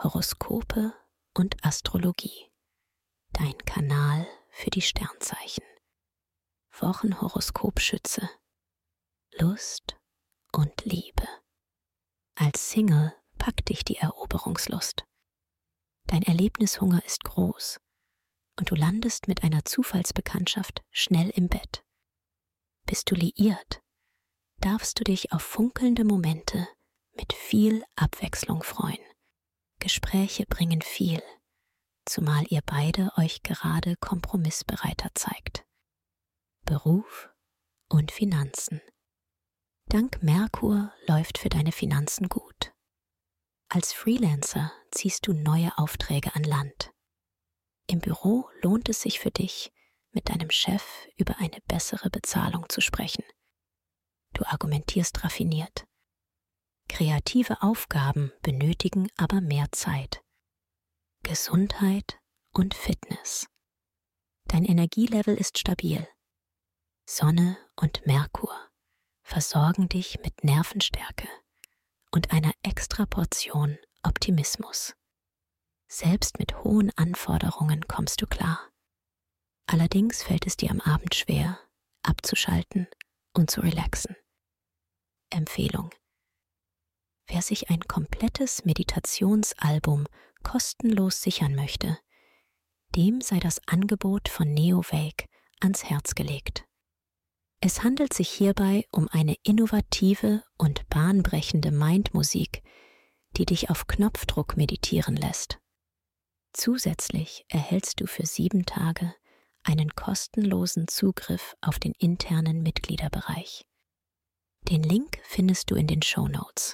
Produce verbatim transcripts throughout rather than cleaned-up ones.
Horoskope und Astrologie. Dein Kanal für die Sternzeichen. Wochenhoroskop Schütze. Lust und Liebe. Als Single packt dich die Eroberungslust. Dein Erlebnishunger ist groß und du landest mit einer Zufallsbekanntschaft schnell im Bett. Bist du liiert, darfst du dich auf funkelnde Momente mit viel Abwechslung freuen. Gespräche bringen viel, zumal ihr beide euch gerade kompromissbereiter zeigt. Beruf und Finanzen. Dank Merkur läuft für deine Finanzen gut. Als Freelancer ziehst du neue Aufträge an Land. Im Büro lohnt es sich für dich, mit deinem Chef über eine bessere Bezahlung zu sprechen. Du argumentierst raffiniert. Kreative Aufgaben benötigen aber mehr Zeit. Gesundheit und Fitness. Dein Energielevel ist stabil. Sonne und Merkur versorgen dich mit Nervenstärke und einer extra Portion Optimismus. Selbst mit hohen Anforderungen kommst du klar. Allerdings fällt es dir am Abend schwer, abzuschalten und zu relaxen. Empfehlung: Wer sich ein komplettes Meditationsalbum kostenlos sichern möchte, dem sei das Angebot von Neowake ans Herz gelegt. Es handelt sich hierbei um eine innovative und bahnbrechende Mindmusik, die dich auf Knopfdruck meditieren lässt. Zusätzlich erhältst du für sieben Tage einen kostenlosen Zugriff auf den internen Mitgliederbereich. Den Link findest du in den Shownotes.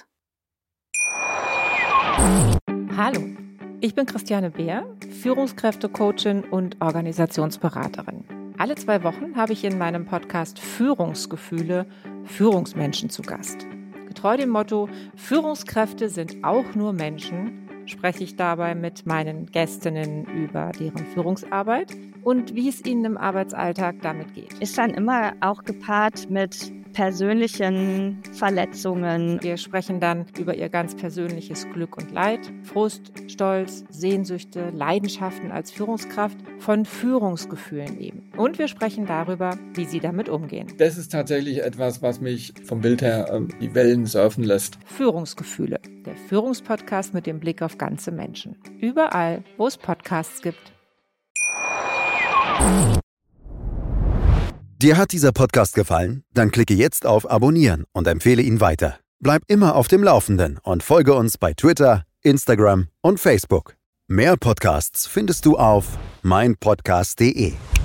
Hallo, ich bin Christiane Beer, Führungskräftecoachin und Organisationsberaterin. Alle zwei Wochen habe ich in meinem Podcast Führungsgefühle Führungsmenschen zu Gast. Getreu dem Motto Führungskräfte sind auch nur Menschen, spreche ich dabei mit meinen Gästinnen über deren Führungsarbeit und wie es ihnen im Arbeitsalltag damit geht. Ist dann immer auch gepaart mit persönlichen Verletzungen. Wir sprechen dann über ihr ganz persönliches Glück und Leid, Frust, Stolz, Sehnsüchte, Leidenschaften als Führungskraft, von Führungsgefühlen eben. Und wir sprechen darüber, wie sie damit umgehen. Das ist tatsächlich etwas, was mich vom Bild her ähm, die Wellen surfen lässt. Führungsgefühle, der Führungspodcast mit dem Blick auf ganze Menschen. Überall, wo es Podcasts gibt. Dir hat dieser Podcast gefallen? Dann klicke jetzt auf Abonnieren und empfehle ihn weiter. Bleib immer auf dem Laufenden und folge uns bei Twitter, Instagram und Facebook. Mehr Podcasts findest du auf mein podcast punkt de.